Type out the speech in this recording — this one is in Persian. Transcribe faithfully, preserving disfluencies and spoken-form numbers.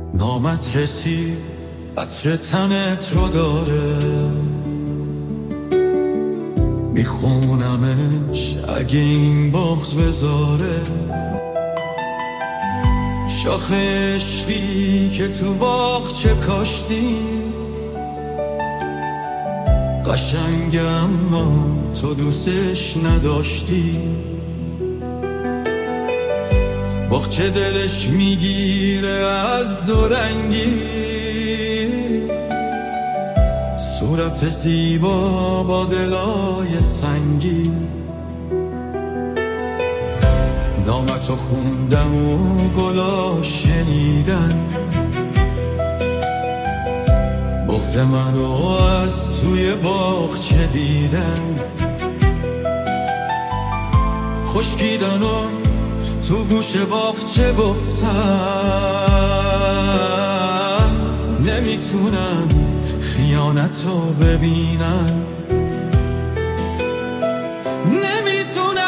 نامت رسید عطر تنت رو داره، میخونمش اگه این بغض بذاره. شاخ عشقی که تو باغچه کاشتی قشنگ، اما تو دوستش نداشتی. باغچه دلش میگیره از دو رنگی، صورت زیبا با دلای سنگی. نامتو خوندم و گلا شنیدن، بغض منو از توی باغچه دیدن. خشکیدن و تو گوش باغچه گفتن، نمیتونن خیانتو ببینن، نمیتونن